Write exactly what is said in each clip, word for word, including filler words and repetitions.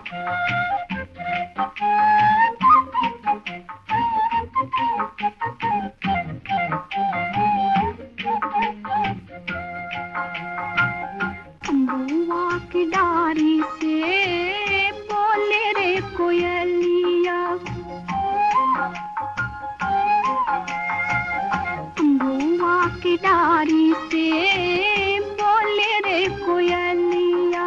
अम्बुआ की डारी से बोले रे कोयलिया, अम्बुआ की डारी से बोले रे कोयलिया,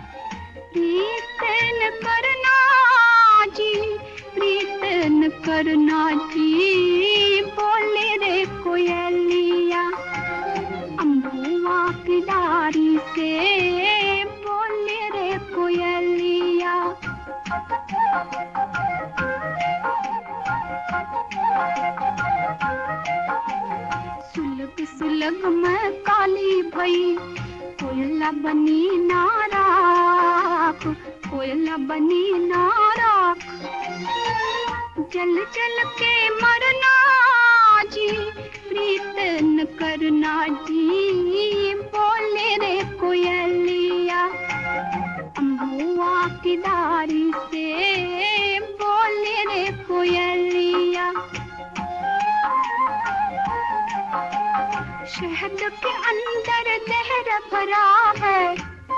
प्रीतन करना जी, प्रीतन करना जी, बोले रे कोयलिया, अम्बुआ की डारी से बोले रे कोयलिया। सुलग सुलग मैं काली भई, कोयला बनी नाराक, कोयला बनी नाराक, जल जल के मरना जी, प्रीतन करना जी, बोले रे कोयलिया, अम्बुआ की डारी से बोले रे कोयलिया। शहद के अंदर जहर भरा है,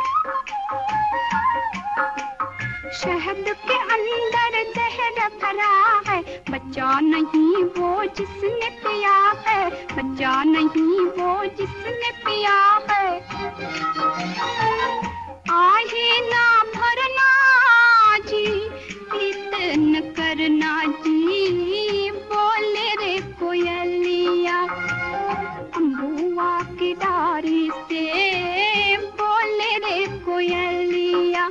शहद के अंदर जहर भरा है, बच्चा नहीं वो जिसने पिया है, बच्चा नहीं वो जिसने पिया है। आहे ना भरना जी, प्रीतन करना जी, बोले रे कोयलिया, अम्बुआ की डारी से बोले रे कोयलिया।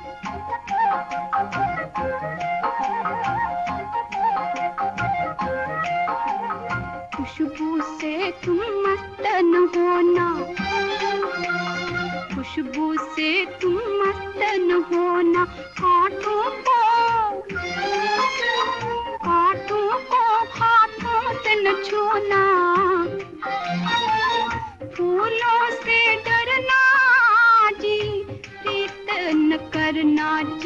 खुशबू से तुम मस्त न होना, खुशबू से तुम मस्त न होना, कांटों को कांटों को हाथों से न छूना, फूलों से डरना जी, प्रीतन करना